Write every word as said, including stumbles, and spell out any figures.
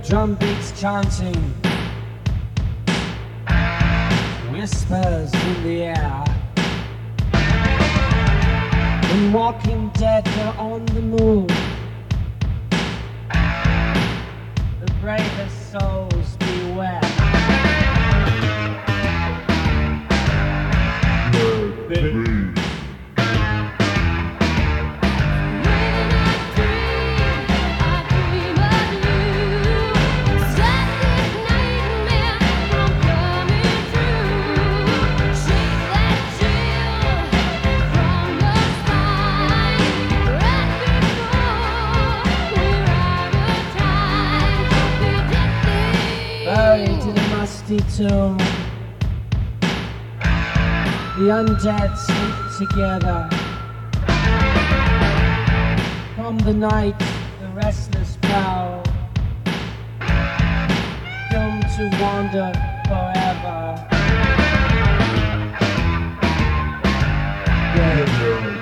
drum beats chanting, whispers in the air. When Walking Dead were on the move, the bravest souls beware. Three. Buried in a musty tomb, the undead sleep together. From the night, the restless prowl, doomed to wander forever. Yeah.